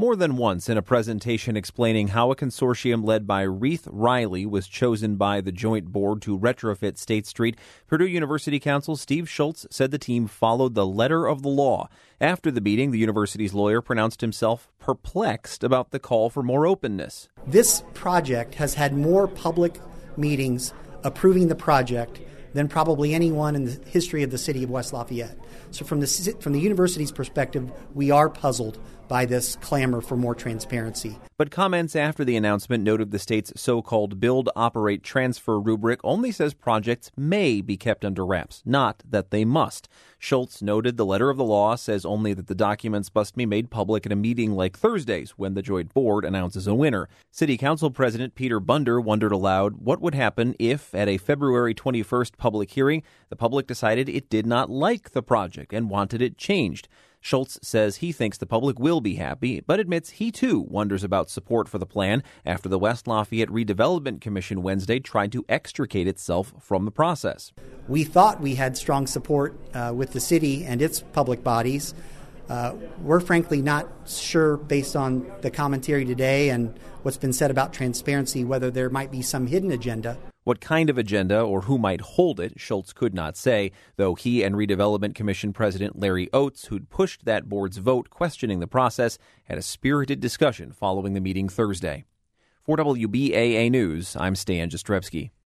More than once in a presentation explaining how a consortium led by Reith Riley was chosen by the joint board to retrofit State Street, Purdue University counsel Steve Schultz said the team followed the letter of the law. After the meeting, the university's lawyer pronounced himself perplexed about the call for more openness. This project has had more public meetings approving the project than probably anyone in the history of the city of West Lafayette. So from the university's perspective, we are puzzled by this clamor for more transparency. But comments after the announcement noted the state's so-called build, operate, transfer rubric only says projects may be kept under wraps, not that they must. Schultz noted the letter of the law says only that the documents must be made public at a meeting like Thursday's when the joint board announces a winner. City Council President Peter Bunder wondered aloud what would happen if, at a February 21st public hearing, the public decided it did not like the project and wanted it changed. Schultz says he thinks the public will be happy, but admits he too wonders about support for the plan after the West Lafayette Redevelopment Commission Wednesday tried to extricate itself from the process. We thought we had strong support with the city and its public bodies. We're frankly not sure, based on the commentary today and what's been said about transparency, whether there might be some hidden agenda. What kind of agenda or who might hold it, Schultz could not say, though he and Redevelopment Commission President Larry Oates, who'd pushed that board's vote questioning the process, had a spirited discussion following the meeting Thursday. For WBAA News, I'm Stan Jastrzebski.